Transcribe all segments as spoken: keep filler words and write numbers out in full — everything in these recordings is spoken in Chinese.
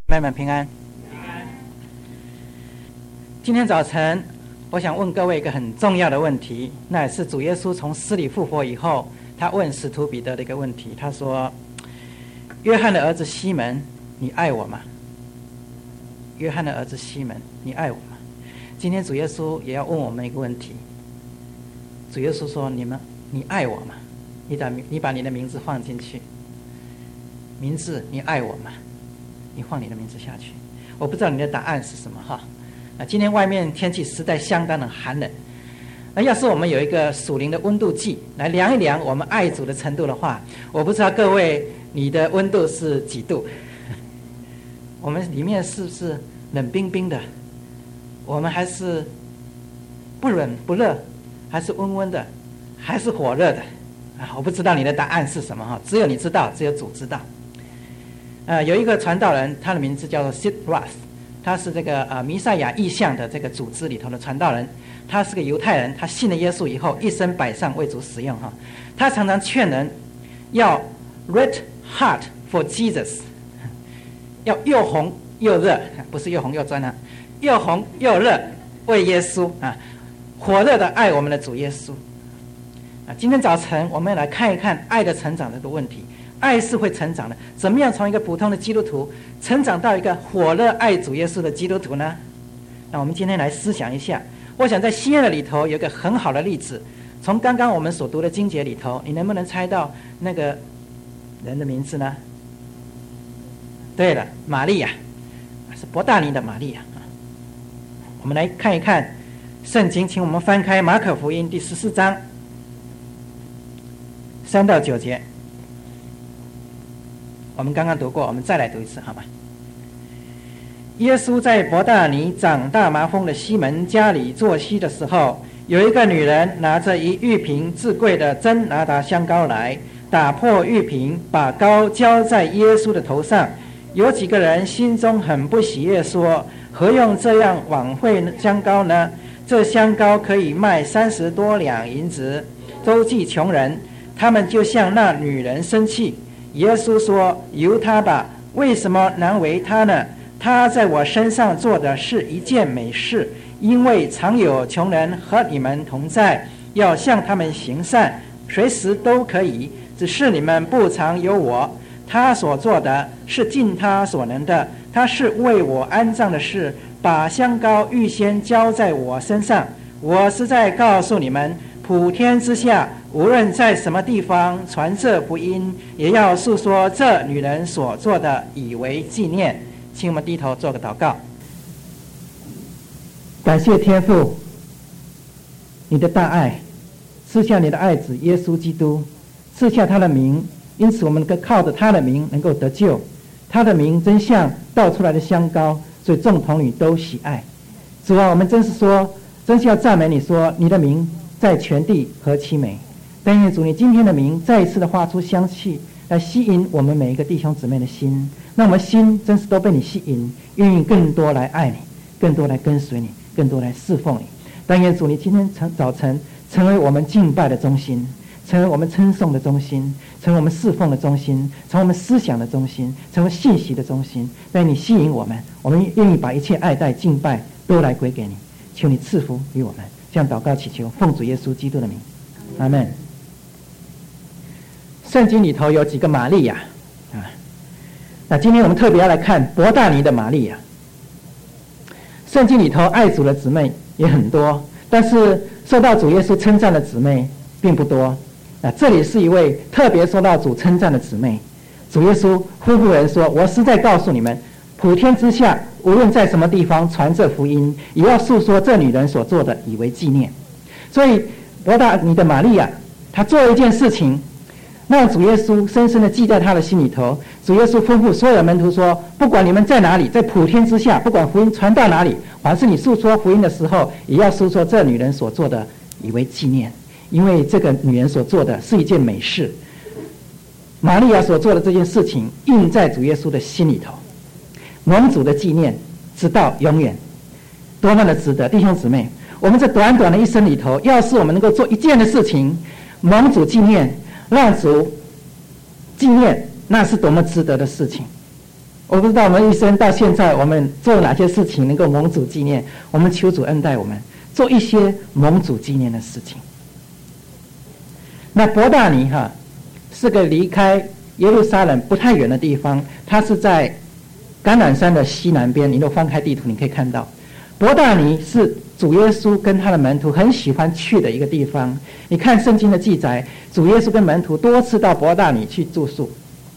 妹妹们平安。今天早晨，我想问各位一个很重要的问题，那也是主耶稣从死里复活以后，他问使徒彼得的一个问题。他说：“约翰的儿子西门，你爱我吗？”约翰的儿子西门，你爱我吗？今天主耶稣也要问我们一个问题。主耶稣说：“你们，你爱我吗？你把你把你的名字放进去。名字，你爱我吗？你放你的名字下去。”我不知道你的答案是什么哈。啊，今天外面天气实在相当的寒冷。那要是我们有一个属灵的温度计来量一量我们爱主的程度的话，我不知道各位你的温度是几度？我们里面是不是冷冰冰的？我们还是不冷不热，还是温温的，还是火热的？啊，我不知道你的答案是什么哈，只有你知道，只有主知道。呃，有一个传道人，他的名字叫做 Sid Roth， 他是这个呃弥赛亚意象的这个组织里头的传道人。他是个犹太人，他信了耶稣以后，一生摆上为主使用哈。他常常劝人要 red hot for Jesus， 要又红又热，不是又红又专啊，又红又热为耶稣啊，火热的爱我们的主耶稣啊。今天早晨我们来看一看爱的成长这个问题。爱是会成长的，怎么样从一个普通的基督徒成长到一个火热爱主耶稣的基督徒呢？那我们今天来思想一下。我想在新约的里头有一个很好的例子，从刚刚我们所读的经节里头，你能不能猜到那个人的名字呢？对了，玛利亚，是伯大尼的玛利亚。我们来看一看圣经，请我们翻开马可福音第十四章三到九节。我们刚刚读过，我们再来读一次好吗？耶稣在伯大尼长大麻风的西门家里坐息的时候，有一个女人拿着一玉瓶至贵的真拿达香膏来，打破玉瓶，把膏浇在耶稣的头上。有几个人心中很不喜悦，说：何用这样枉费香膏呢？这香膏可以卖三十多两银子，周济穷人。他们就向那女人生气。耶稣说：由他吧，为什么难为他呢？他在我身上做的是一件美事，因为常有穷人和你们同在，要向他们行善，随时都可以，只是你们不常有我。他所做的是尽他所能的，他是为我安葬的事，把香膏预先浇在我身上。我是在告诉你们，普天之下无论在什么地方传这福音，也要述说这女人所做的，以为纪念。请我们低头做个祷告。感谢天父，你的大爱，赐下你的爱子耶稣基督，赐下他的名，因此我们能够靠着他的名能够得救。他的名真像倒出来的香膏，所以众童女都喜爱。主啊，我们真是说，真是要赞美你说，你的名在全地何其美。但愿主你今天的名再一次的发出香气，来吸引我们每一个弟兄姊妹的心，那我们心真是都被你吸引，愿意更多来爱你，更多来跟随你，更多来侍奉你。但愿主你今天早晨成为我们敬拜的中心，成为我们称颂的中心，成为我们侍奉的中心，成为我们思想的中心，成为信息的中心。但你吸引我们，我们愿意把一切爱戴敬拜都来归给你。求你赐福于我们，这样祷告祈求，奉主耶稣基督的名，阿们。圣经里头有几个玛利亚啊？那今天我们特别要来看伯大尼的玛利亚。圣经里头爱主的姊妹也很多，但是受到主耶稣称赞的姊妹并不多。啊，这里是一位特别受到主称赞的姊妹。主耶稣吩咐人说：我实在告诉你们，普天之下无论在什么地方传这福音，也要述说这女人所做的，以为纪念。所以伯大尼的玛利亚，她做了一件事情，让主耶稣深深的记在他的心里头。主耶稣吩咐所有的门徒说：不管你们在哪里，在普天之下，不管福音传到哪里，凡是你述说福音的时候，也要述说这女人所做的，以为纪念。因为这个女人所做的是一件美事，玛利亚所做的这件事情印在主耶稣的心里头，蒙主的纪念直到永远，多么的值得。弟兄姊妹，我们这短短的一生里头，要是我们能够做一件的事情，蒙主纪念，让主纪念，那是多么值得的事情。 我不知道我们一生到现在，我们做了哪些事情能够蒙主纪念？我们求主恩待我们，做一些蒙主纪念的事情。那伯大尼哈是个离开耶路撒冷不太远的地方，它是在橄榄山的西南边。你如果翻开地图，你可以看到，伯大尼是主耶稣跟他的门徒很喜欢去的一个地方。你看圣经的记载，主耶稣跟门徒多次到伯大尼去住宿。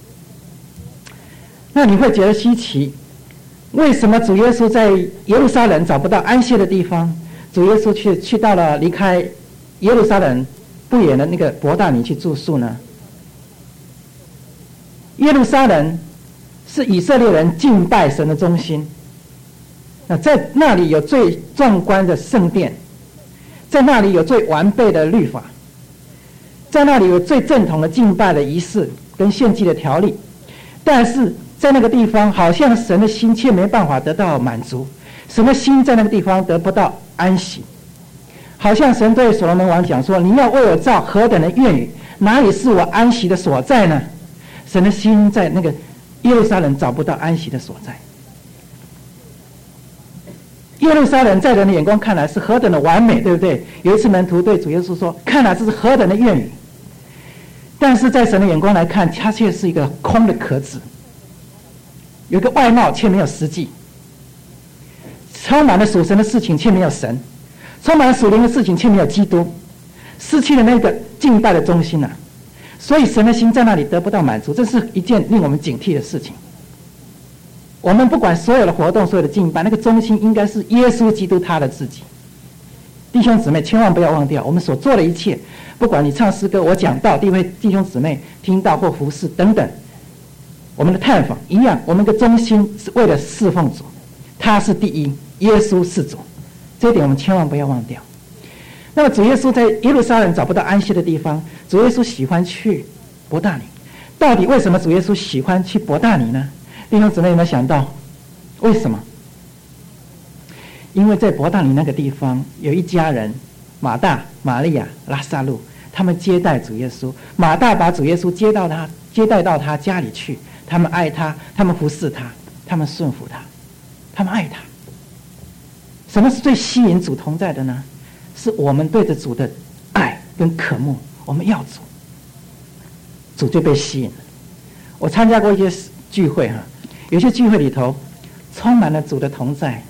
那你会觉得稀奇，为什么主耶稣在耶路撒冷找不到安歇的地方，主耶稣去去到了离开耶路撒冷不远的那个伯大尼去住宿呢？耶路撒冷是以色列人敬拜神的中心，那在那里有最壮观的圣殿，在那里有最完备的律法，在那里有最正统的敬拜的仪式跟献祭的条例，但是在那个地方好像神的心却没办法得到满足，神的心在那个地方得不到安息，好像神对所罗门王讲说，你要为我造何等的院宇，哪里是我安息的所在呢？神的心在那个耶路撒冷找不到安息的所在。耶路撒冷在人的眼光看来是何等的完美，对不对？有一次门徒对主耶稣说，看来这是何等的院宇，但是在神的眼光来看，它却是一个空的壳子，有一个外貌却没有实际，充满了属神的事情却没有神，充满了属灵的事情却没有基督，失去了那个敬拜的中心啊！所以神的心在那里得不到满足，这是一件令我们警惕的事情。我们不管所有的活动，所有的敬拜，那个中心应该是耶稣基督他的自己。弟兄姊妹，千万不要忘掉，我们所做的一切，不管你唱诗歌，我讲道，弟弟兄姊妹听到或服侍等等，我们的探访一样，我们的中心是为了侍奉主，他是第一，耶稣是主，这一点我们千万不要忘掉。那么主耶稣在耶路撒冷找不到安息的地方，主耶稣喜欢去伯大尼。到底为什么主耶稣喜欢去伯大尼呢？弟兄姊妹有没有想到为什么？因为在伯大尼那个地方有一家人，马大、玛利亚、拉撒路，他们接待主耶稣。马大把主耶稣接到他接待到他家里去，他们爱他，他们服侍他，他们顺服他，他们爱他。什么是最吸引主同在的呢？是我们对着主的爱跟渴慕，我们要主，主就被吸引了。我参加过一些聚会哈，有些聚会里头充满了主的同在，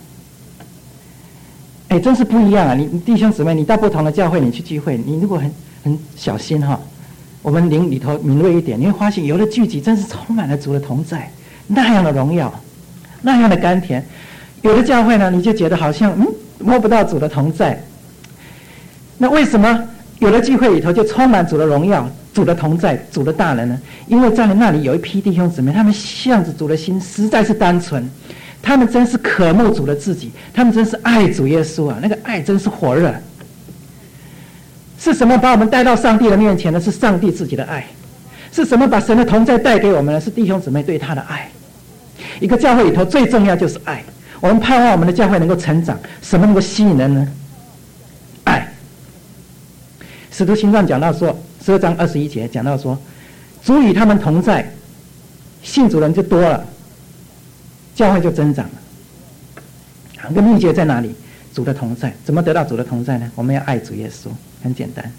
哎，真是不一样啊！你弟兄姊妹，你到不同的教会你去聚会，你如果很很小心哈，我们灵里头敏锐一点，你会发现有的聚集真是充满了主的同在，那样的荣耀，那样的甘甜。有的教会呢，你就觉得好像嗯摸不到主的同在。那为什么有的聚会里头就充满主的荣耀、主的同在、主的大能呢？因为在那里有一批弟兄姊妹，他们向着主的心实在是单纯，他们真是渴慕主的自己，他们真是爱主耶稣啊，那个爱真是火热。是什么把我们带到上帝的面前呢？是上帝自己的爱。是什么把神的同在带给我们呢？是弟兄姊妹对他的爱。一个教会里头最重要就是爱。我们盼望我们的教会能够成长，什么能够吸引人呢？爱。使徒行传讲到说，十二章二十一节讲到说，主与他们同在，信主人就多了，教会就增长了。那个秘诀在哪里？主的同在。怎么得到主的同在呢？我们要爱主耶稣，很简单。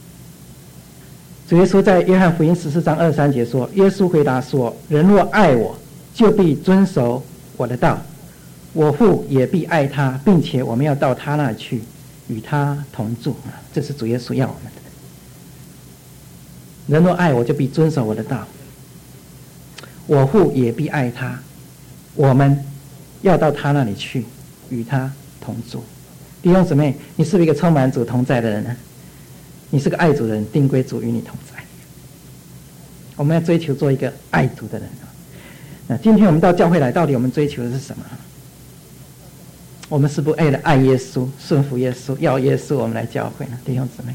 主耶稣在约翰福音十四章二十三节说，耶稣回答说，人若爱我，就必遵守我的道，我父也必爱他，并且我们要到他那里去，与他同住。这是主耶稣要我们的。人若爱我，就必遵守我的道，我父也必爱他，我们要到他那里去，与他同住。弟兄姊妹，你是不是一个充满主同在的人呢？你是个爱主的人，定归主与你同在。我们要追求做一个爱主的人。那今天我们到教会来，到底我们追求的是什么？我们是不是为了爱耶稣、顺服耶稣、要耶稣，我们来教会呢？弟兄姊妹，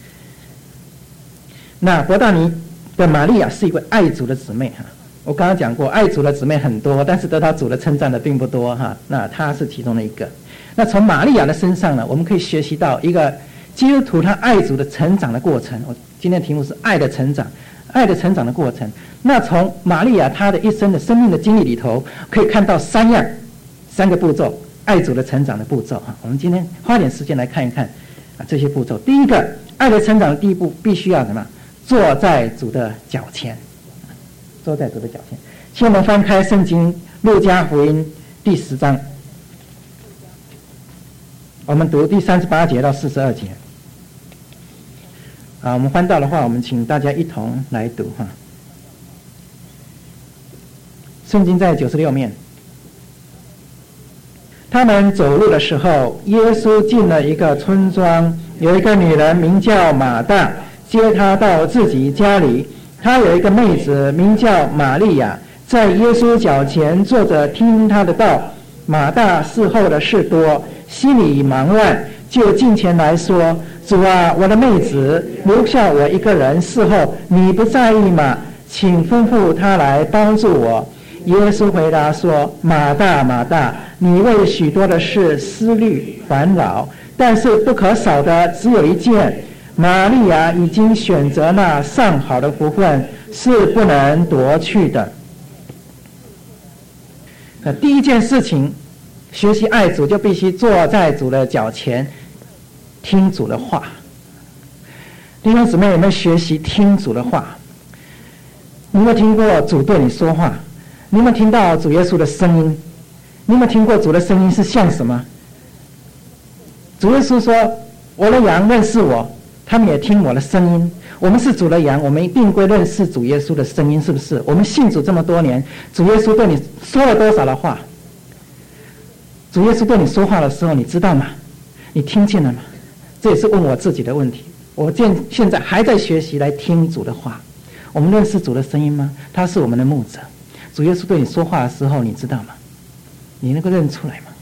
那伯大尼的玛利亚是一位爱主的姊妹哈。我刚刚讲过，爱主的姊妹很多，但是得到主的称赞的并不多哈。那她是其中的一个。那从玛利亚的身上呢，我们可以学习到一个基督徒他爱主的成长的过程。我今天的题目是爱的成长， 爱的成长的过程。那从玛利亚她的一生的生命的经历里头，可以看到三样三个步骤，爱主的成长的步骤啊。我们今天花点时间来看一看啊这些步骤。第一个，爱的成长的第一步必须要什么？坐在主的脚前，坐在主的脚前。请我们翻开圣经路加福音第十章，我们读第三十八节到四十二节。啊，我们翻到的话，我们请大家一同来读哈。圣经在九十六面。他们走路的时候，耶稣进了一个村庄，有一个女人名叫马大，接他到自己家里。她有一个妹子名叫玛利亚，在耶稣脚前坐着听他的道。马大伺候的事多，心里忙乱，就近前来说：主啊，我的妹子留下我一个人伺候，你不在意吗？请吩咐她来帮助我。耶稣回答说：马大，马大，你为许多的事思虑烦恼，但是不可少的只有一件。玛利亚已经选择那上好的福分，是不能夺去的。那第一件事情，学习爱主就必须坐在主的脚前，听主的话。弟兄姊妹，有没有学习听主的话？你有没有听过主对你说话？你有没有听到主耶稣的声音？你有没有听过主的声音是像什么？主耶稣说：我的羊认识我，他们也听我的声音。我们是主的羊，我们一定会认识主耶稣的声音，是不是？我们信主这么多年，主耶稣对你说了多少的话？主耶稣对你说话的时候，你知道吗？你听见了吗？这也是问我自己的问题。我现现在还在学习来听主的话。我们认识主的声音吗？他是我们的牧者。主耶稣对你说话的时候，你知道吗？你能够认出来吗？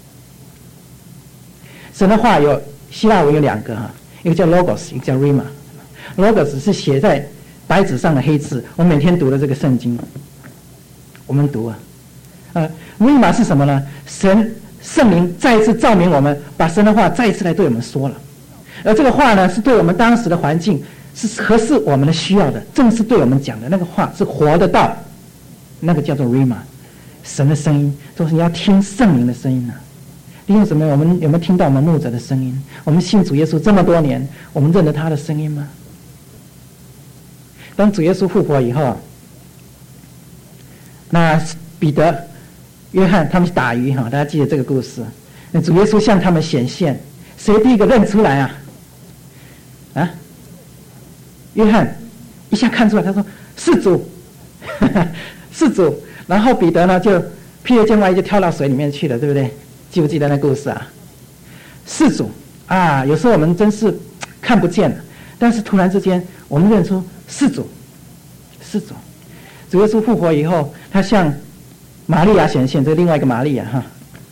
神的话有希腊文有两个哈，一个叫 logos， 一个叫 rhema。logos 是写在白纸上的黑字，我们每天读的这个圣经，我们读啊。呃 rhema 是什么呢？神圣灵再一次照明我们，把神的话再一次来对我们说了。而这个话呢，是对我们当时的环境是合适我们的需要的，正是对我们讲的那个话是活的道，那个叫做 rhema。神的声音都是你要听圣灵的声音啊。弟兄姊妹，我们有没有听到我们牧者的声音？我们信主耶稣这么多年，我们认得他的声音吗？当主耶稣复活以后，那彼得、约翰他们去打鱼哈，大家记得这个故事。那主耶稣向他们显现，谁第一个认出来啊？啊？约翰一下看出来，他说是主，是主。然后彼得呢就披着件外衣就跳到水里面去了，对不对？记不记得那故事啊？是主啊！有时候我们真是看不见了，但是突然之间我们认出是主，是主。主耶稣复活以后，他向玛利亚显现，这另外一个玛利亚哈，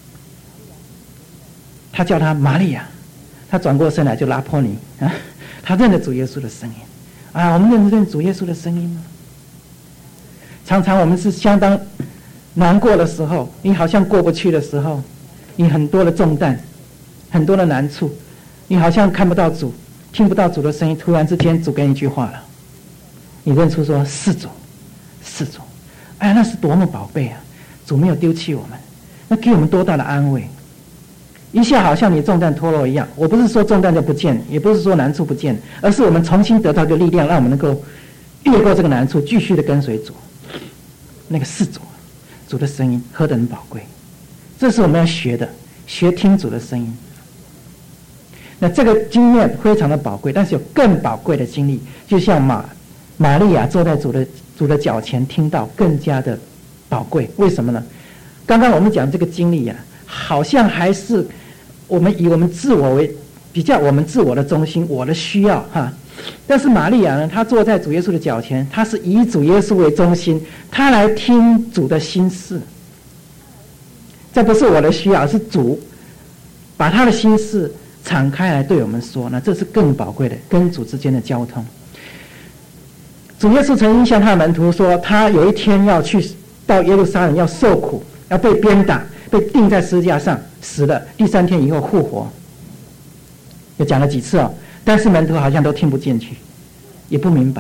他叫他玛利亚，他转过身来就拉波尼啊，他认得主耶稣的声音啊！我们认不认主耶稣的声音吗？常常我们是相当难过的时候，你好像过不去的时候，你很多的重担，很多的难处，你好像看不到主，听不到主的声音，突然之间主给你一句话了，你认出说是主，是主，哎，那是多么宝贝啊！主没有丢弃我们，那给我们多大的安慰！一下好像你重担脱落一样。我不是说重担就不见，也不是说难处不见，而是我们重新得到一个力量，让我们能够越过这个难处，继续的跟随主。那个是主，主的声音何等宝贵！这是我们要学的，学听主的声音。那这个经验非常的宝贵，但是有更宝贵的经历，就像马玛利亚坐在主的主的脚前听到，更加的宝贵。为什么呢？刚刚我们讲这个经历啊，好像还是我们以我们自我为比较，我们自我的中心，我的需要哈。但是玛利亚呢，她坐在主耶稣的脚前，她是以主耶稣为中心，她来听主的心事。这不是我的需要，是主把他的心事敞开来对我们说，那这是更宝贵的跟主之间的交通。主耶稣曾经向他的门徒说，他有一天要去到耶路撒冷，要受苦，要被鞭打，被钉在十字架上死了，第三天以后复活。也讲了几次哦，但是门徒好像都听不进去，也不明白。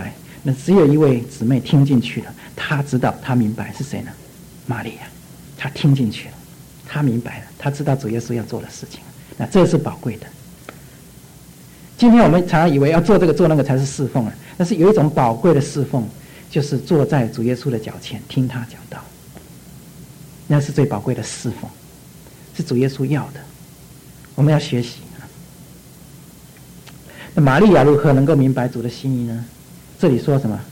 那只有一位姊妹听进去了，她知道，她明白是谁呢？玛利亚，她听进去了，她明白了，她知道主耶稣要做的事情，那这是宝贵的。今天我们常常以为要做这个做那个才是侍奉啊，但是有一种宝贵的侍奉，就是坐在主耶稣的脚前听他讲道，那是最宝贵的侍奉，是主耶稣要的，我们要学习。那玛利亚如何能够明白主的心意呢？这里说什么？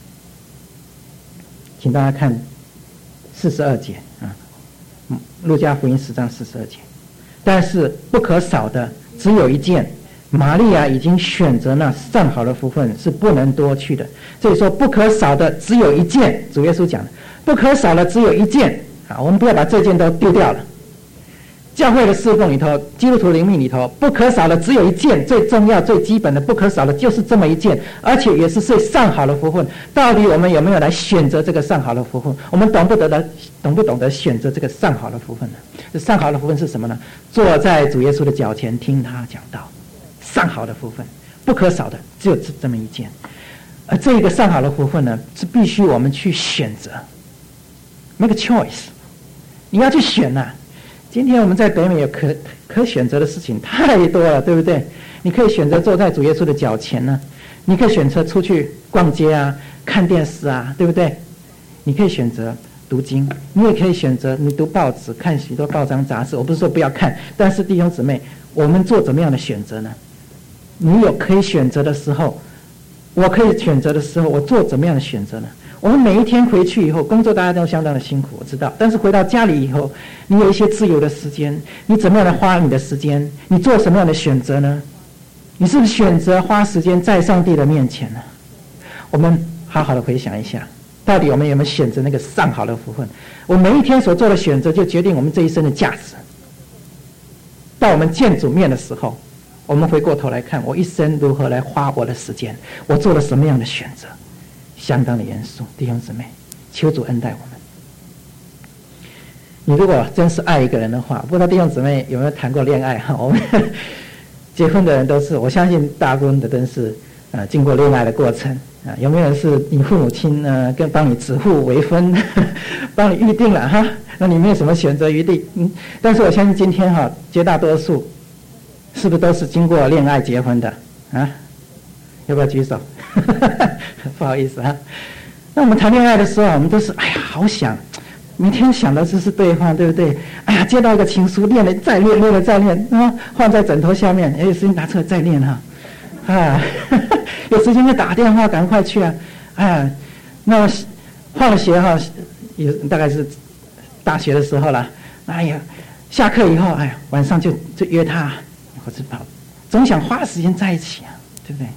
请大家看四十二节啊，路加福音十章四十二节。但是不可少的只有一件，玛利亚已经选择那上好的福分，是不能多去的。所以说不可少的只有一件，主耶稣讲的，不可少的只有一件啊，我们不要把这件都丢掉了。教会的侍奉里头，基督徒灵命里头，不可少的只有一件，最重要、最基本的不可少的就是这么一件，而且也是最上好的福分。到底我们有没有来选择这个上好的福分？我们懂不懂得懂不懂得选择这个上好的福分呢？这上好的福分是什么呢？坐在主耶稣的脚前听他讲道，上好的福分，不可少的只有这么一件。而这个上好的福分呢，是必须我们去选择 ，make a choice， 你要去选呐、啊。今天我们在北美有可可选择的事情太多了，对不对？你可以选择坐在主耶稣的脚前呢、啊，你可以选择出去逛街啊、看电视啊，对不对？你可以选择读经，你也可以选择你读报纸、看许多报章杂志。我不是说不要看，但是弟兄姊妹，我们做怎么样的选择呢？你有可以选择的时候，我可以选择的时候，我做怎么样的选择呢？我们每一天回去以后，工作大家都相当的辛苦，我知道。但是回到家里以后，你有一些自由的时间，你怎么样的花你的时间？你做什么样的选择呢？你是不是选择花时间在上帝的面前呢？我们好好的回想一下，到底我们有没有选择那个上好的福分？我每一天所做的选择，就决定我们这一生的价值。到我们见主面的时候，我们回过头来看，我一生如何来花我的时间，我做了什么样的选择？相当的严肃，弟兄姊妹，求主恩待我们。你如果真是爱一个人的话，不知道弟兄姊妹有没有谈过恋爱哈？我们结婚的人都是，我相信大部分的都是呃经过恋爱的过程啊。有没有人是你父母亲呢跟帮你指腹为婚，帮你预定了哈？那你没有什么选择余地。嗯，但是我相信今天哈，绝大多数是不是都是经过恋爱结婚的啊？要不要举手？不好意思啊。那我们谈恋爱的时候，我们都是哎呀，好想，每天想的就是对方，对不对？哎呀，接到一个情书，练了再练，练了再练，啊，放在枕头下面，有时间拿出来再练哈，啊，有时间就打电话，赶快去啊，哎，那放了学哈，也大概是大学的时候了，哎呀，下课以后，哎呀，晚上就就约他，或者跑，总想花时间在一起啊，对不对？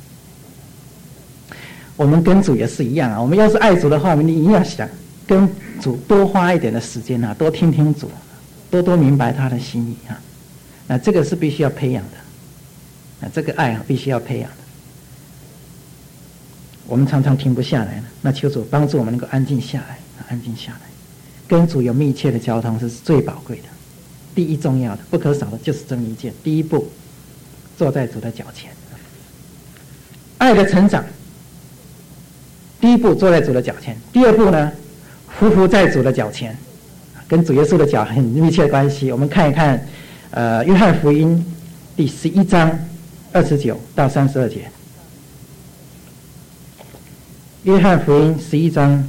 我们跟主也是一样啊，我们要是爱主的话，你一定要想跟主多花一点的时间啊，多听听主，多多明白他的心意啊。那这个是必须要培养的，那这个爱啊必须要培养的。我们常常停不下来了，那求主帮助我们能够安静下来，安静下来，跟主有密切的交通是最宝贵的。第一重要的、不可少的就是这么一件。第一步，坐在主的脚前，爱的成长。第一步坐在主的脚前，第二步呢，匍匐在主的脚前，跟主耶稣的脚很密切的关系。我们看一看，呃，约翰福音第十一章二十九到三十二节。约翰福音十一章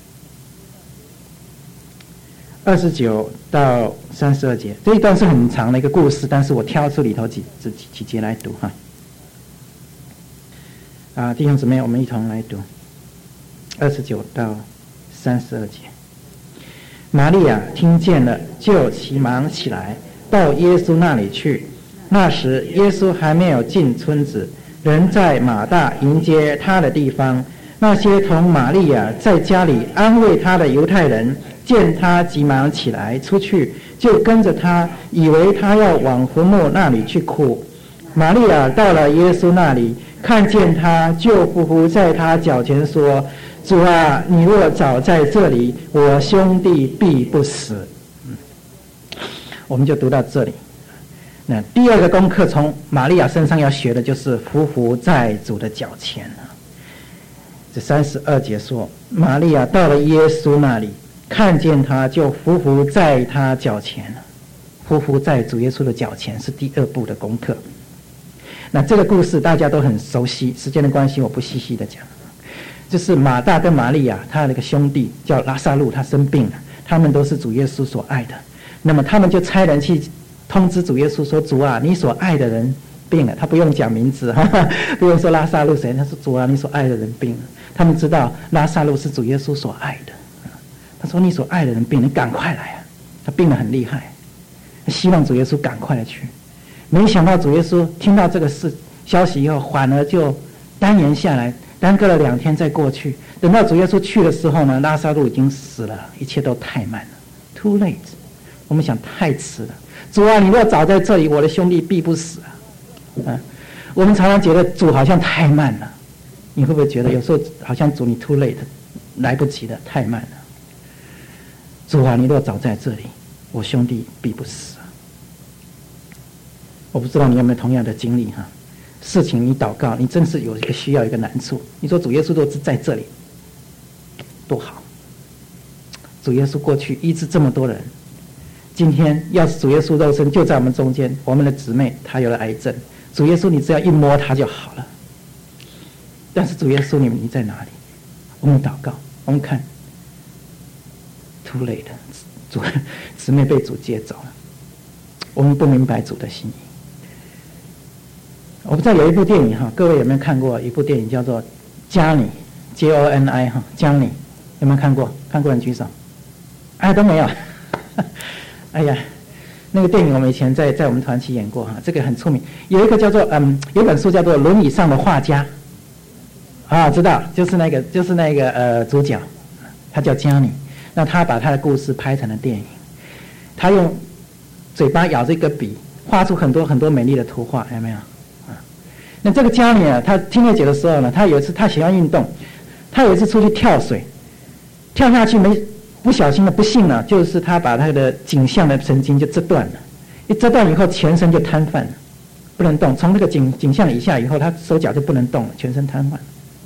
二十九到三十二节，这一段是很长的一个故事，但是我挑出里头几几几节来读哈。啊，弟兄姊妹，我们一同来读。二十九到三十二节，玛利亚听见了，就急忙起来，到耶稣那里去。那时耶稣还没有进村子，人在马大迎接他的地方。那些同玛利亚在家里安慰他的犹太人，见他急忙起来出去，就跟着他，以为他要往坟墓那里去哭。玛利亚到了耶稣那里，看见他，就匍匐在他脚前说：主啊，你若早在这里，我兄弟必不死。嗯，我们就读到这里。那第二个功课，从玛利亚身上要学的就是匍匐在主的脚前。 这三十二节说，玛利亚到了耶稣那里，看见他就伏伏在他脚前了。伏伏在主耶稣的脚前是第二步的功课。那这个故事大家都很熟悉，时间的关系我不细细的讲。就是马大跟玛利亚，他那个兄弟叫拉撒路，他生病了，他们都是主耶稣所爱的。那么他们就差人去通知主耶稣说：“主啊，你所爱的人病了。”他不用讲名字，哈哈，不用说拉撒路谁，他说：“主啊，你所爱的人病了。”他们知道拉撒路是主耶稣所爱的。他说：“你所爱的人病，你赶快来啊！他病得很厉害，希望主耶稣赶快的去。”没想到主耶稣听到这个事消息以后，反而就耽延下来，耽搁了两天再过去。等到主耶稣去的时候呢，拉撒路已经死了，一切都太慢了 ，too late。我们想太迟了。主啊，你若早在这里，我的兄弟必不死啊！啊，我们常常觉得主好像太慢了，你会不会觉得有时候好像主你 too late， 来不及了，太慢了？主啊，你若早在这里，我兄弟必不死。我不知道你有没有同样的经历哈？事情你祷告，你真是有一个需要，一个难处。你说主耶稣若是在这里，多好！主耶稣过去医治这么多人，今天要是主耶稣肉身就在我们中间，我们的姊妹她有了癌症，主耶稣你只要一摸她就好了。但是主耶稣你你在哪里？我们祷告，我们看 ，too late， 主姊妹被主接走了，我们不明白主的心意。我不知道有一部电影哈，各位有没有看过一部电影叫做《加尼》 J O N I 哈，加尼有没有看过？看过人举手。哎，都没有。哎呀，那个电影我们以前在在我们团体演过哈，这个很出名。有一个叫做嗯，有本书叫做《轮椅上的画家》啊，知道，就是那个就是那个呃主角，他叫加尼。那他把他的故事拍成了电影，他用嘴巴咬着一个笔，画出很多很多美丽的图画，有没有？那这个加尼啊，他听月节的时候呢，他有一次他喜欢运动，他有一次出去跳水，跳下去没不小心的不幸了，就是他把他的颈项的神经就折断了，一折断以后全身就瘫痪了，不能动。从这个颈颈项以下以后，他手脚就不能动了，全身瘫痪，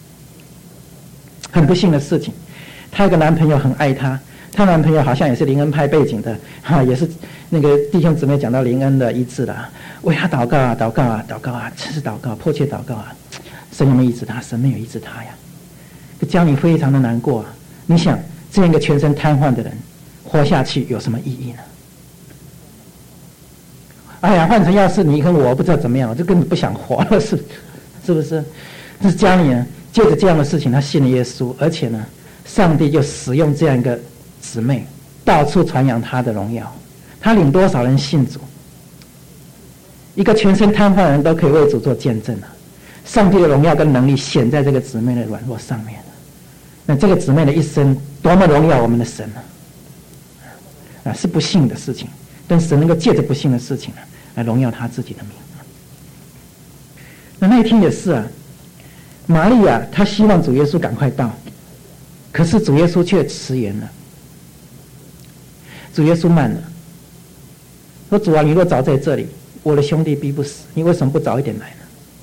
很不幸的事情。她有个男朋友很爱她，她男朋友好像也是灵恩派背景的，哈，也是那个弟兄姊妹讲到灵恩的医治了，为他祷告啊，祷告啊，祷告啊，真是祷告，迫切祷告啊，神有没有医治他？神没有医治他呀。这将你非常的难过啊！你想，这样一个全身瘫痪的人，活下去有什么意义呢？哎呀，换成要是你跟我，不知道怎么样，我就根本不想活了，是是不是？这是家里呢，借着这样的事情，他信了耶稣，而且呢，上帝就使用这样一个姊妹，到处传扬他的荣耀。他领多少人信主？一个全身瘫痪的人都可以为主做见证了。上帝的荣耀跟能力显在这个姊妹的软弱上面。那这个姊妹的一生多么荣耀我们的神啊！啊，是不幸的事情，但神能够借着不幸的事情啊，来荣耀他自己的名。那那一天也是啊，玛利亚她希望主耶稣赶快到，可是主耶稣却迟延了。主耶稣慢了，说：“主啊，你若早在这里，我的兄弟必不死。你为什么不早一点来呢？”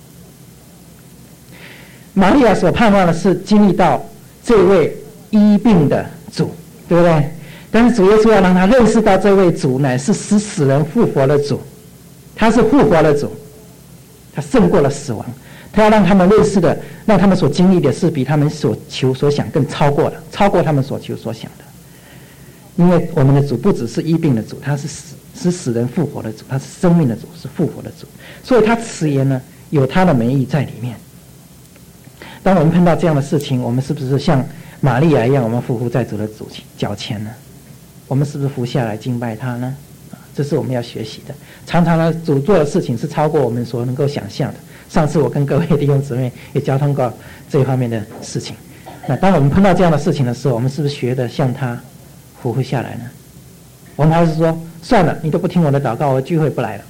玛利亚所盼望的是经历到这位医病的主，对不对？但是主耶稣要让他认识到这位主乃是使死人复活的主，他是复活的主，他胜过了死亡。他要让他们认识的，让他们所经历的是比他们所求所想更超过的，超过他们所求所想的。因为我们的主不只是医病的主，他是死是死人复活的主，他是生命的主，是复活的主，所以他迟延呢，有他的美意在里面。当我们碰到这样的事情，我们是不是像玛利亚一样，我们匍匐在主的主脚前呢？我们是不是伏下来敬拜他呢？这是我们要学习的。常常呢，主做的事情是超过我们所能够想象的。上次我跟各位弟兄姊妹也交通过这一方面的事情。那当我们碰到这样的事情的时候，我们是不是学得像他匍匐下来呢？我们还是说算了，你都不听我的祷告，我聚会不来了。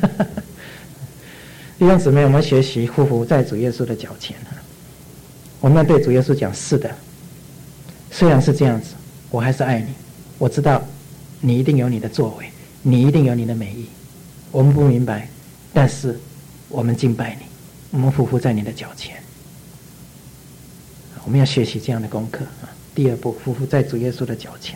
弟兄姊妹，我们学习匍匐在主耶稣的脚前。我们要对主耶稣讲：是的，虽然是这样子，我还是爱你。我知道你一定有你的作为，你一定有你的美意。我们不明白，但是我们敬拜你，我们匍匐在你的脚前。 我们要学习这样的功课啊。第二步，匍匐在主耶稣的脚前。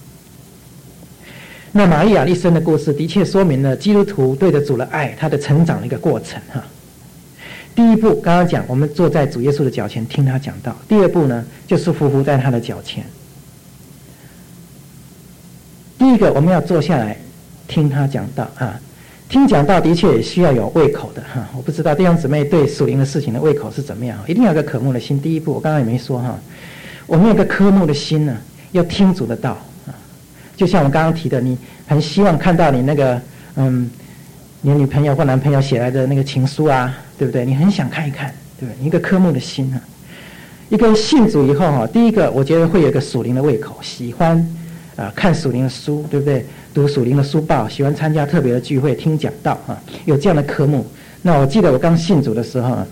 那玛利亚一生的故事，的确说明了基督徒对着主的爱，他的成长的一个过程哈。第一步，刚刚讲，我们坐在主耶稣的脚前听他讲道；第二步呢，就是匍匐在他的脚前。第一个，我们要坐下来听他讲道啊。听讲道的确也需要有胃口的哈。我不知道弟兄姊妹对属灵的事情的胃口是怎么样，一定要有个渴慕的心。第一步，我刚刚也没说哈，我们有个渴慕的心呢，要听主的道啊。就像我刚刚提的，你很希望看到你那个嗯，你女朋友或男朋友写来的那个情书啊，对不对？你很想看一看，对不对？一个渴慕的心啊。一个人信主以后哈，第一个我觉得会有一个属灵的胃口，喜欢啊、呃、看属灵的书，对不对？读属灵的书报，喜欢参加特别的聚会，听讲道啊，有这样的科目。那我记得我刚信主的时候啊，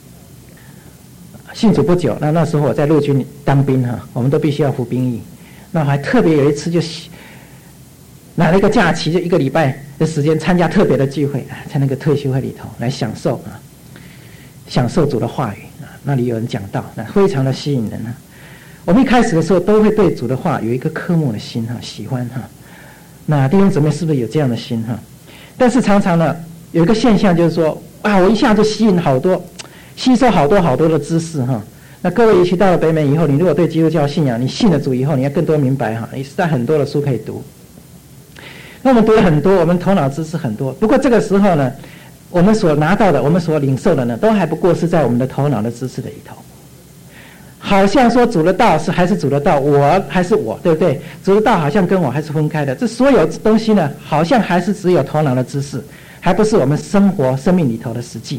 信主不久，那那时候我在陆军当兵哈、啊，我们都必须要服兵役。那我还特别有一次就拿了一个假期，就一个礼拜的时间参加特别的聚会，在那个退休会里头来享受啊，享受主的话语啊，那里有人讲道，那非常的吸引人啊。我们一开始的时候都会对主的话有一个渴慕的心哈、啊，喜欢哈、啊。那弟兄姊妹是不是有这样的心哈？但是常常呢，有一个现象就是说啊，我一下就吸引好多，吸收好多好多的知识哈。那各位一起到了北美以后，你如果对基督教信仰，你信了主以后，你要更多明白哈，你实在很多的书可以读。那我们读了很多，我们头脑知识很多。不过这个时候呢，我们所拿到的，我们所领受的呢，都还不过是在我们的头脑的知识的里头。好像说主的道是还是主的道，我还是我，对不对？主的道好像跟我还是分开的。这所有东西呢，好像还是只有头脑的知识，还不是我们生活生命里头的实际。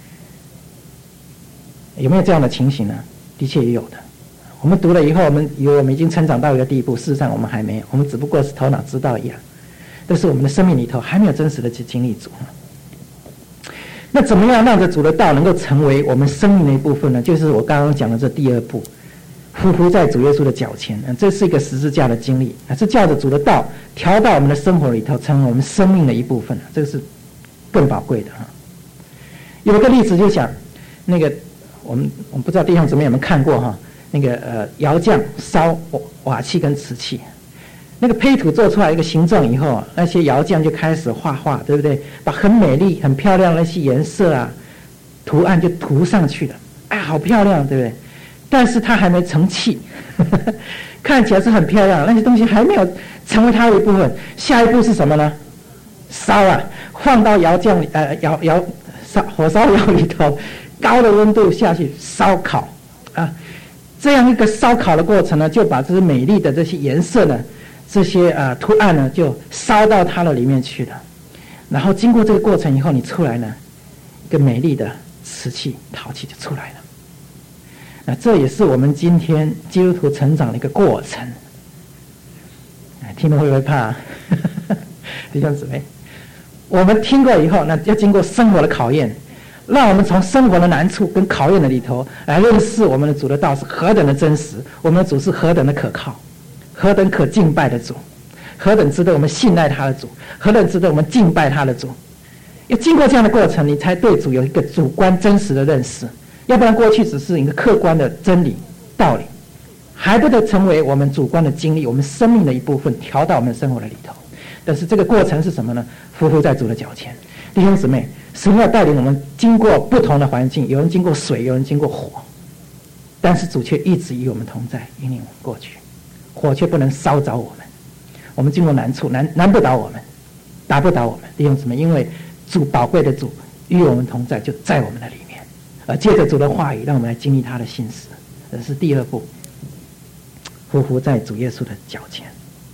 有没有这样的情形呢？的确也有的。我们读了以后，我们以为我们已经成长到一个地步，事实上我们还没有，我们只不过是头脑知道一样，但是我们的生命里头还没有真实的去经历主。那怎么样让着主的道能够成为我们生命的一部分呢？就是我刚刚讲的这第二步，匍匐在主耶稣的脚前。这是一个十字架的经历，是叫着主的道调到我们的生活里头，成为我们生命的一部分。这个是更宝贵的哈。有一个例子就讲，那个我们我们不知道弟兄姊妹有没有看过哈？那个呃窑匠烧瓦器跟瓷器。那个胚土做出来一个形状以后啊，那些窑匠就开始画画，对不对？把很美丽、很漂亮的那些颜色啊、图案就涂上去了，啊，好漂亮，对不对？但是它还没成器，呵呵看起来是很漂亮，那些东西还没有成为它的一部分。下一步是什么呢？烧啊，放到窑匠呃窑窑烧火烧窑里头，高的温度下去烧烤啊，这样一个烧烤的过程呢，就把这些美丽的这些颜色呢。这些啊、呃、图案呢，就烧到它的里面去了，然后经过这个过程以后，你出来呢，一个美丽的瓷器、陶器就出来了。那这也是我们今天基督徒成长的一个过程。听了会不会怕？弟兄姊妹，我们听过以后，那要经过生活的考验，让我们从生活的难处跟考验的里头来认识我们的主的道是何等的真实，我们的主是何等的可靠。何等可敬拜的主，何等值得我们信赖他的主，何等值得我们敬拜他的主。要经过这样的过程，你才对主有一个主观真实的认识，要不然过去只是一个客观的真理道理，还不得成为我们主观的经历，我们生命的一部分，调到我们生活的里头。但是这个过程是什么呢？匍匐在主的脚前。弟兄姊妹，神要带领我们经过不同的环境，有人经过水，有人经过火，但是主却一直与我们同在，引领我们过去。火却不能烧着我们，我们经过难处，难难不倒我们，打不倒我们。弟兄姊妹，因为主宝贵的主与我们同在，就在我们的里面。而借着主的话语，让我们来经历他的心思。这是第二步，匍匐在主耶稣的脚前。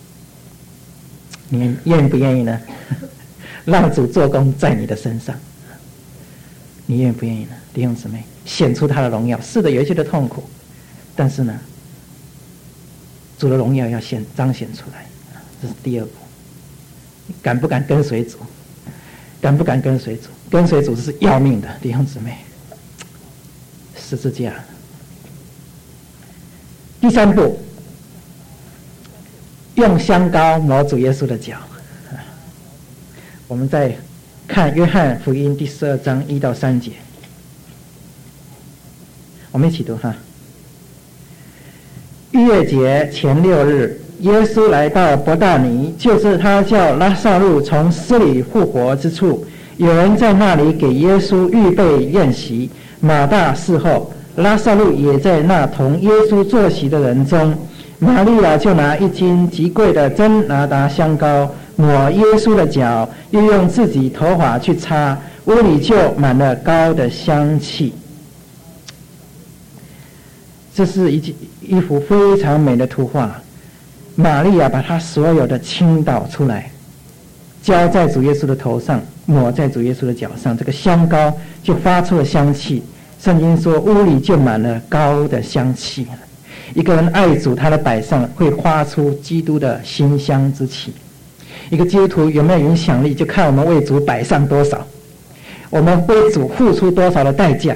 你愿不愿意呢？让主做工在你的身上，你愿不愿意呢？弟兄姊妹，显出他的荣耀。是的，有一些的痛苦，但是呢，主的荣耀要显彰显出来，这是第二步。敢不敢跟随主？敢不敢跟随主？跟随主是要命的，弟兄姊妹。十字架。第三步，用香膏抹主耶稣的脚。我们再看约翰福音第十二章一到三节，我们一起读哈。 逾越节前六日，耶稣来到伯大尼，就是他叫拉撒路从死里复活之处。有人在那里给耶稣预备宴席，马大侍候，拉撒路也在那同耶稣坐席的人中。玛利亚就拿一斤极贵的真拿达香膏抹耶稣的脚，又用自己头发去擦，屋里就满了膏的香气。这是一一幅非常美的图画。玛利亚把她所有的倾倒出来，浇在主耶稣的头上，抹在主耶稣的脚上，这个香膏就发出了香气。圣经说屋里就满了膏的香气。一个人爱主，他的摆上会发出基督的馨香之气。一个基督徒有没有影响力，就看我们为主摆上多少，我们为主付出多少的代价。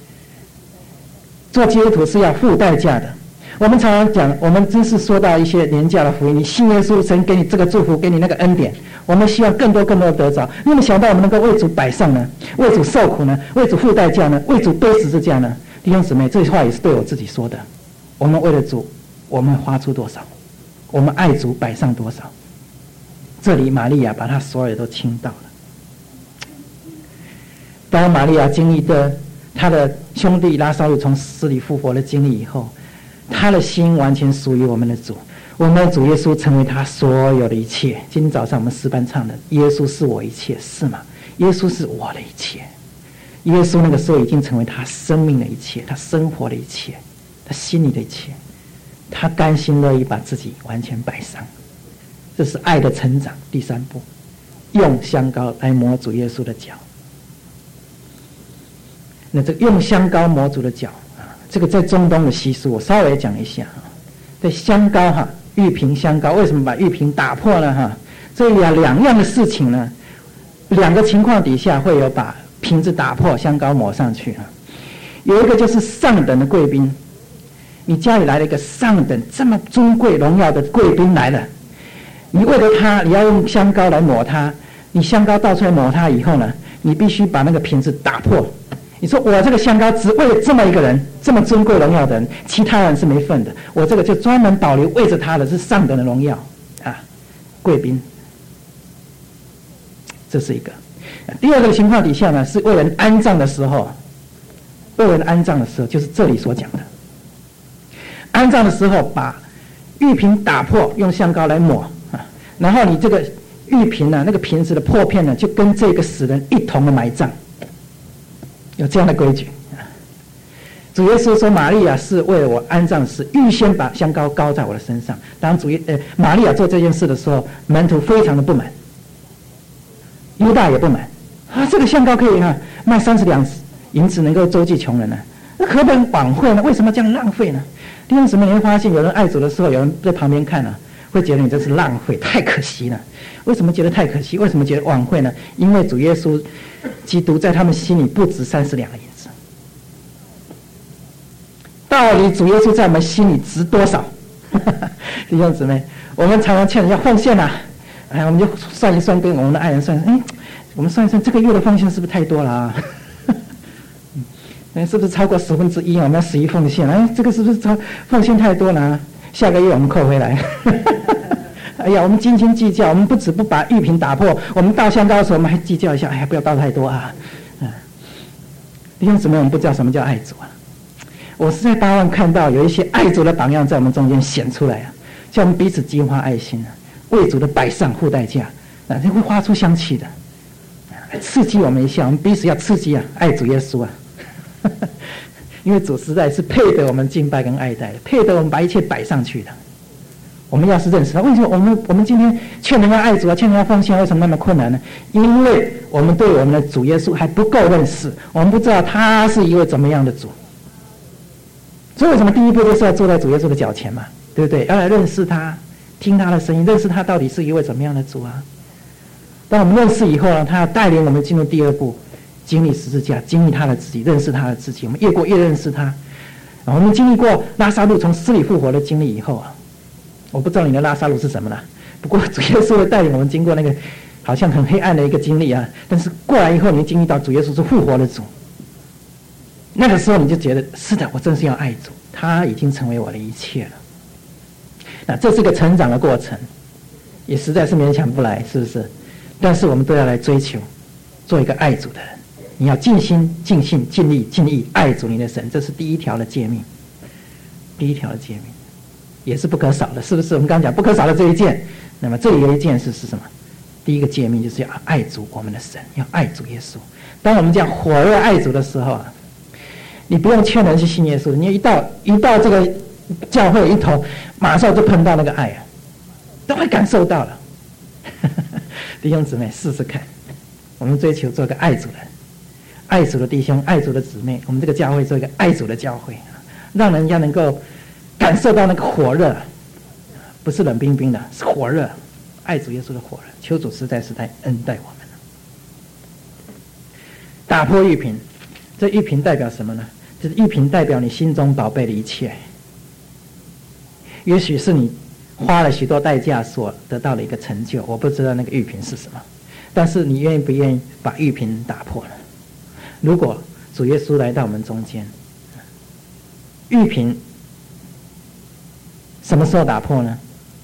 做基督徒是要付代价的。我们常常讲，我们真是说到一些廉价的福音，你信耶稣，神给你这个祝福，给你那个恩典，我们希望更多更多的得着。你有没有想到我们能够为主摆上呢？为主受苦呢？为主付代价呢？为主背十字架呢？弟兄姊妹，这句话也是对我自己说的。我们为了主，我们花出多少？我们爱主摆上多少？这里玛利亚把她所有都倾倒了。当玛利亚经历的她的兄弟拉撒路从死里复活的经历以后，她的心完全属于我们的主，我们的主耶稣成为她所有的一切。今天早上我们诗班唱的耶稣是我一切，是吗？耶稣是我的一切。耶稣那个时候已经成为他生命的一切，他生活的一切，他心里的一切，他甘心乐意把自己完全摆上。这是爱的成长。第三步，用香膏来抹主耶稣的脚。那这用香膏抹主的脚啊，这个在中东的习俗，我稍微讲一下啊。对香膏哈，玉瓶香膏，为什么把玉瓶打破了哈？这里啊两样的事情呢，两个情况底下会有把瓶子打破，香膏抹上去啊。有一个就是上等的贵宾，你家里来了一个上等这么尊贵荣耀的贵宾来了，你为了他，你要用香膏来抹他。你香膏倒出来抹他以后呢，你必须把那个瓶子打破。你说我这个香膏只为了这么一个人，这么尊贵荣耀的人，其他人是没份的。我这个就专门保留为着他的是上等的荣耀啊，贵宾。这是一个。第二个情况底下呢，是为人安葬的时候，为人安葬的时候，就是这里所讲的。安葬的时候，把玉瓶打破，用香膏来抹啊，然后你这个玉瓶呢，那个瓶子的破片呢，就跟这个死人一同的埋葬。有这样的规矩。主耶稣说，玛利亚是为了我安葬时，预先把香膏膏在我的身上。当主耶呃玛利亚做这件事的时候，门徒非常的不满，犹大也不满啊，这个香膏可以啊卖三十两银子，能够周济穷人呢、啊，那何等晚会呢？为什么这样浪费呢？弟兄姊妹，你会发现有人爱主的时候，有人在旁边看啊，会觉得你这是浪费，太可惜了。为什么觉得太可惜？为什么觉得晚会呢？因为主耶稣基督在他们心里不止三十两银子。到底主耶稣在我们心里值多少？弟兄姊妹，我们常常劝人家奉献啊，哎，我们就算一算，跟我们的爱人算，哎，我们算一算，这个月的奉献是不是太多了啊？是不是超过十分之一？我们要十一奉献，哎，这个是不是超奉献太多了、啊？下个月我们扣回来。哎呀，我们斤斤计较，我们不止不把玉瓶打破，我们倒香膏的时候，我们还计较一下，哎呀，不要倒太多啊！嗯，弟兄姊妹，我们不知道什么叫爱主啊。我是在八万看到有一些爱主的榜样在我们中间显出来啊，叫我们彼此激发爱心啊，为主的摆上付代价，啊，这会发出香气的，来刺激我们一下，我们彼此要刺激啊，爱主耶稣啊。因为主实在是配得我们敬拜跟爱戴的，配得我们把一切摆上去的。我们要是认识他，为什么我们我们今天劝人家爱主啊，劝人家奉献，为什么那么困难呢？因为我们对我们的主耶稣还不够认识，我们不知道他是一位怎么样的主。所以为什么第一步就是要坐在主耶稣的脚前嘛，对不对？要来认识他，听他的声音，认识他到底是一位怎么样的主啊。当我们认识以后呢，他要带领我们进入第二步，经历十字架，经历他的自己，认识他的自己。我们越过越认识他。我们经历过拉撒路从死里复活的经历以后啊，我不知道你的拉撒路是什么了，不过主耶稣会带领我们经过那个好像很黑暗的一个经历啊，但是过来以后，你经历到主耶稣是复活的主，那个时候你就觉得是的，我真是要爱主，他已经成为我的一切了。 那这是个成长的过程，也实在是勉强不来，是不是？但是我们都要来追求，做一个爱主的人。你要尽心、尽性、尽力、尽意爱主你的神，这是第一条的诫命。第一条的诫命，也是不可少的，是不是？我们刚刚讲不可少的这一件，那么这里有一件事是什么？第一个诫命就是要爱主我们的神，要爱主耶稣。当我们这样火热爱主的时候啊，你不用劝人去信耶稣，你一到一到这个教会一头，马上就碰到那个爱啊，都会感受到了。弟兄姊妹，试试看，我们追求做个爱主的人，爱主的弟兄，爱主的姊妹，我们这个教会做一个爱主的教会，让人家能够感受到那个火热，不是冷冰冰的，是火热，爱主耶稣的火热。求主实在是太恩待我们了。打破玉瓶，这玉瓶代表什么呢？就是玉瓶代表你心中宝贝的一切，也许是你花了许多代价所得到的一个成就，我不知道那个玉瓶是什么，但是你愿意不愿意把玉瓶打破呢？如果主耶稣来到我们中间，玉瓶什么时候打破呢？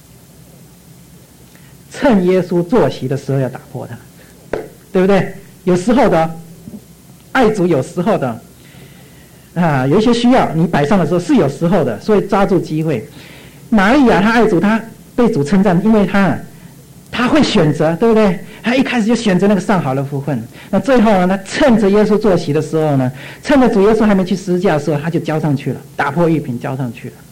趁耶稣坐席的时候要打破它，对不对？有时候的爱主，有时候的啊，有一些需要你摆上的时候是有时候的，所以抓住机会。玛利亚她爱主，她被主称赞，因为她她会选择，对不对？她一开始就选择那个上好的福分。那最后呢，她趁着耶稣坐席的时候呢，趁着主耶稣还没去十字架的时候，她就交上去了，打破玉瓶交上去了。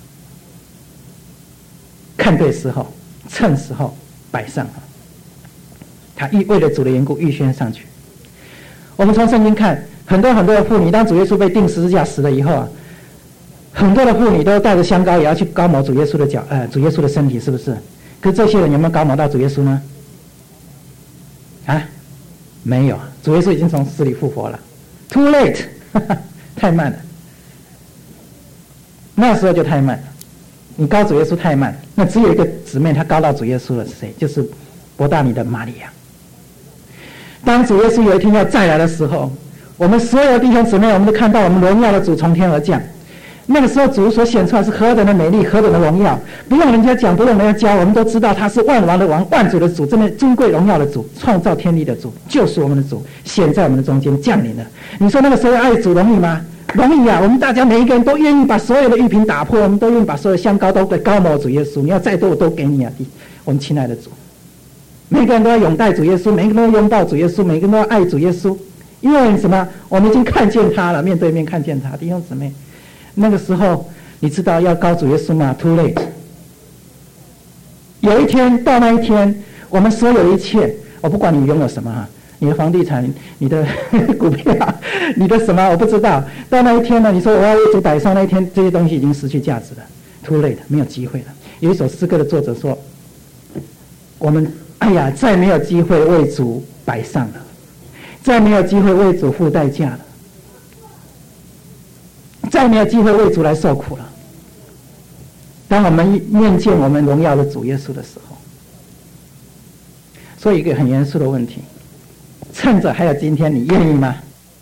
看对时候，趁时候摆上了，她预为了主的缘故预先上去。我们从圣经看，很多很多的妇女，当主耶稣被钉十字架死了以后啊，很多的妇女都带着香膏也要去膏抹主耶稣的脚，呃，主耶稣的身体，是不是？可是这些人有没有膏抹到主耶稣呢？啊，没有，主耶稣已经从死里复活了 ，too late， 太慢了，那时候就太慢了。你膏主耶稣太慢，那只有一个姊妹她膏到主耶稣了，是谁？就是伯大尼的玛利亚。当主耶稣有一天要再来的时候，我们所有的弟兄姊妹，我们都看到我们荣耀的主从天而降。那个时候主所显出来是何等的美丽，何等的荣耀，不用人家讲，不用人家教，我们都知道他是万王的王，万主的主，真的尊贵荣耀的主，创造天地的主，救赎我们的主，显在我们的中间降临了。你说那个时候爱主容易吗？容易啊！我们大家每一个人都愿意把所有的玉瓶打破，我们都愿意把所有香膏都给膏抹主耶稣。你要再多我都给你啊，我们亲爱的主。每个人都要拥戴主耶稣，每个人都要拥抱主耶稣，每个人都要爱主耶稣。因为什么？我们已经看见他了，面对面看见他。弟兄姊妹，那个时候你知道要膏主耶稣吗 ？Too late。有一天到那一天，我们所有一切，我不管你拥有什么哈，你的房地产、你的股票、你的什么，我不知道。到那一天呢，你说我要为主摆上，那一天这些东西已经失去价值了 ，Too late， 没有机会了。有一首诗歌的作者说：“我们哎呀，再没有机会为主摆上了。”再没有机会为主付代价了，再没有机会为主来受苦了。当我们面见我们荣耀的主耶稣的时候，所以一个很严肃的问题：趁着还有今天，你愿意吗？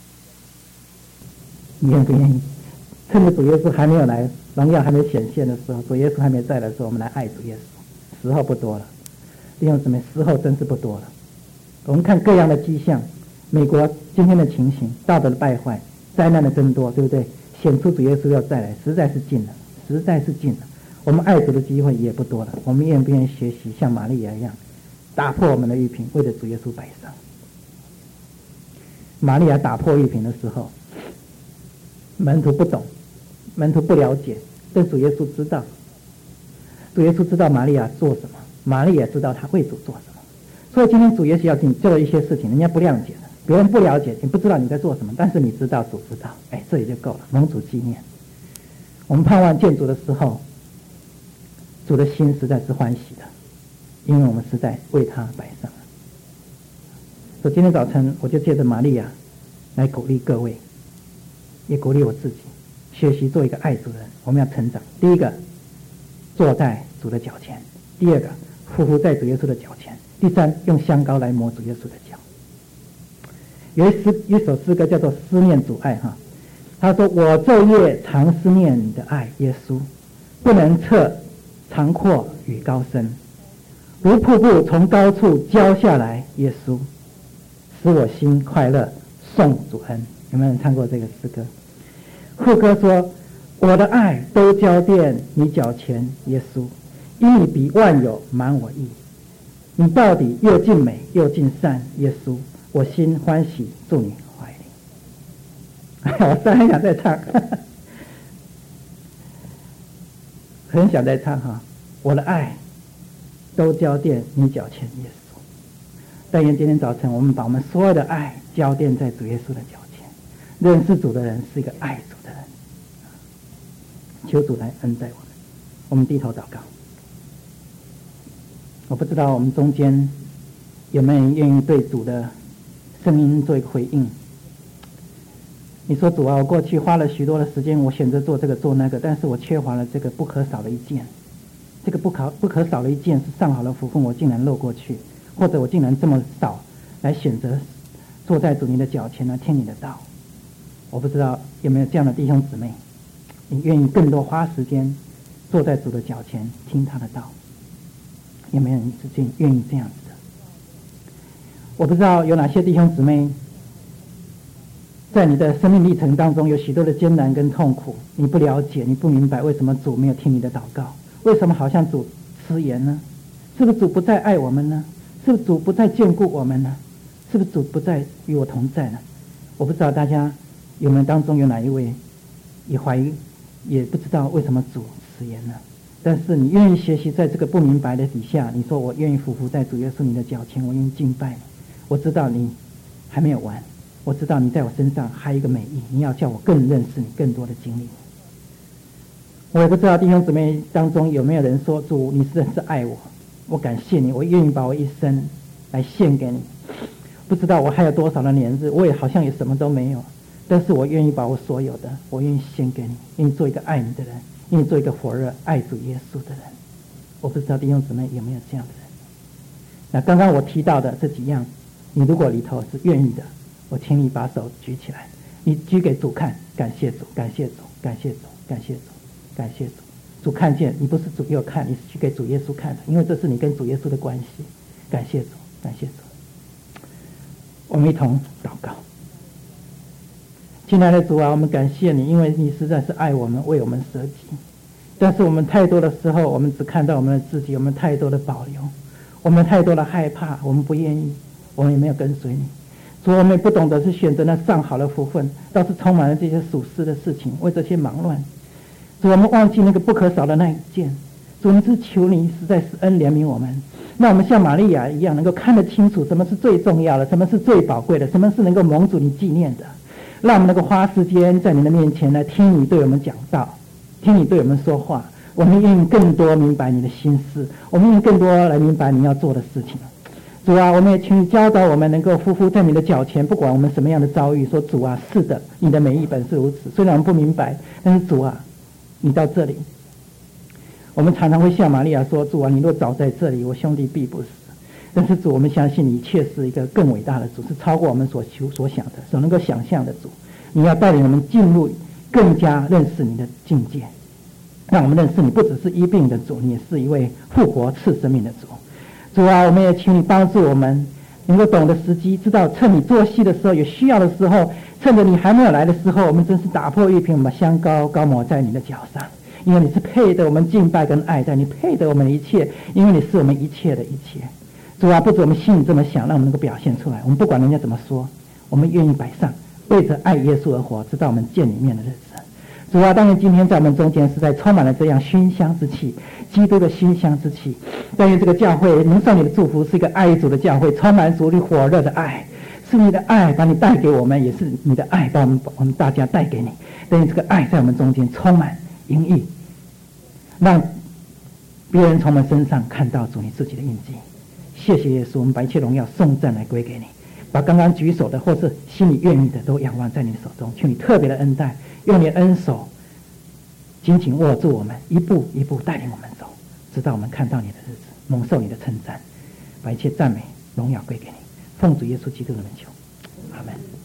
你愿不愿意？趁着主耶稣还没有来，荣耀还没显现的时候，主耶稣还没在的时候，我们来爱主耶稣。时候不多了，弟兄姊妹，时候真是不多了。我们看各样的迹象。美国今天的情形，道德的败坏，灾难的增多，对不对？显出主耶稣要再来，实在是近了，实在是近了。我们爱主的机会也不多了，我们愿不愿意学习像玛利亚一样，打破我们的玉瓶，为了主耶稣摆上？玛利亚打破玉瓶的时候，门徒不懂，门徒不了解，但主耶稣知道。主耶稣知道玛利亚做什么，玛利亚知道他为主做什么。所以今天主耶稣要你做了一些事情，人家不谅解的，别人不了解，你不知道你在做什么，但是你知道，主知道，哎，这也就够了，蒙主纪念。我们盼望见主的时候，主的心实在是欢喜的，因为我们实在为他摆上了。所以今天早晨，我就借着玛利亚来鼓励各位，也鼓励我自己，学习做一个爱主的人。我们要成长。第一个，坐在主的脚前；第二个，匍匐在主耶稣的脚前。第三，用香膏来抹主耶稣的脚。有一诗一首诗歌叫做《思念主爱》哈，他说：“我昼夜常思念你的爱，耶稣，不能测长阔与高深，如瀑布从高处浇下来，耶稣使我心快乐，颂主恩。有没有人唱过这个诗歌？副歌说，我的爱都交奠你脚前，耶稣，因你比万有满我意，你到底又尽美又尽善，耶稣，我心欢喜住你怀里。我真很想再唱很想再唱哈，我的爱都交奠你脚前，耶稣。但愿今天早晨我们把我们所有的爱交奠在主耶稣的脚前。认识主的人是一个爱主的人，求主来恩待我们。我们低头祷告。我不知道我们中间有没有人愿意对主的声音做一个回应。你说主啊，我过去花了许多的时间，我选择做这个做那个，但是我缺乏了这个不可少的一件。这个不可不可少的一件是上好的福分，我竟然漏过去，或者我竟然这么少来选择坐在主你的脚前来听你的道。我不知道有没有这样的弟兄姊妹，你愿意更多花时间坐在主的脚前听他的道？有没有人是愿意这样子的？我不知道有哪些弟兄姊妹在你的生命历程当中有许多的艰难跟痛苦，你不了解，你不明白为什么主没有听你的祷告，为什么好像主迟延呢？是不是主不再爱我们呢？是不是主不再眷顾我们呢？是不是主不再与我同在呢？我不知道大家有没有当中有哪一位也怀疑，也不知道为什么主迟延呢？但是你愿意学习在这个不明白的底下，你说我愿意匍匐在主耶稣你的脚前，我愿意敬拜你。我知道你还没有完，我知道你在我身上还有一个美意，你要叫我更认识你，更多的经历你。我也不知道弟兄姊妹当中有没有人说，主你真是爱我，我感谢你，我愿意把我一生来献给你。不知道我还有多少的年日，我也好像也什么都没有，但是我愿意把我所有的，我愿意献给你，愿意做一个爱你的人，愿意做一个火热爱主耶稣的人。我不知道弟兄姊妹有没有这样的人。那刚刚我提到的这几样，你如果里头是愿意的，我请你把手举起来，你举给主看，感谢主，感谢主，感谢主，感谢主，感谢主。主看见你，不是主给我看，你是去给主耶稣看的，因为这是你跟主耶稣的关系。感谢主，感谢主。我们一同祷告。亲爱的主啊，我们感谢你，因为你实在是爱我们，为我们舍己。但是我们太多的时候，我们只看到我们的自己，我们太多的保留，我们太多的害怕，我们不愿意，我们也没有跟随你。主，我们也不懂得是选择那上好的福分，倒是充满了这些属世的事情，为这些忙乱。主，我们忘记那个不可少的那一件。主，你是求你实在是恩怜悯我们，让我们像玛利亚一样，能够看得清楚什么是最重要的，什么是最宝贵的，什么是能够蒙主你纪念的。让我们能够花时间在你的面前来听你对我们讲道，听你对我们说话。我们愿意更多明白你的心思，我们愿意更多来明白你要做的事情。主啊，我们也请你教导我们能够匍匐在你的脚前，不管我们什么样的遭遇，说主啊，是的，你的美意本是如此。虽然我们不明白，但是主啊，你到这里，我们常常会向玛利亚说，主啊，你若早在这里，我兄弟必不死。但是主，我们相信你确是一个更伟大的主，是超过我们所求所想的，所能够想象的主。你要带领我们进入更加认识你的境界，让我们认识你不只是医病的主，你也是一位复活赐生命的主。主啊，我们也请你帮助我们能够懂得时机，知道趁你做戏的时候，有需要的时候，趁着你还没有来的时候，我们真是打破玉瓶，把香膏膏抹在你的脚上，因为你是配得我们敬拜跟爱戴，你配得我们的一切，因为你是我们一切的一切。主啊，不止我们心里这么想，让我们能够表现出来。我们不管人家怎么说，我们愿意摆上，为着爱耶稣而活，直到我们见你面的日子。主啊，当然今天在我们中间实在充满了这样熏香之气，基督的熏香之气。但愿这个教会蒙受你的祝福，是一个爱主的教会，充满主你火热的爱，是你的爱把你带给我们，也是你的爱把我们我们大家带给你。但愿这个爱在我们中间充满盈溢，让别人从我们身上看到主你自己的印记。谢谢耶稣，我们把一切荣耀颂赞来归给你，把刚刚举手的或是心里愿意的都仰望在你的手中，求你特别的恩待，用你的恩手紧紧握住我们，一步一步带领我们走，直到我们看到你的日子，蒙受你的称赞，把一切赞美荣耀归给你，奉主耶稣基督的名求，阿们。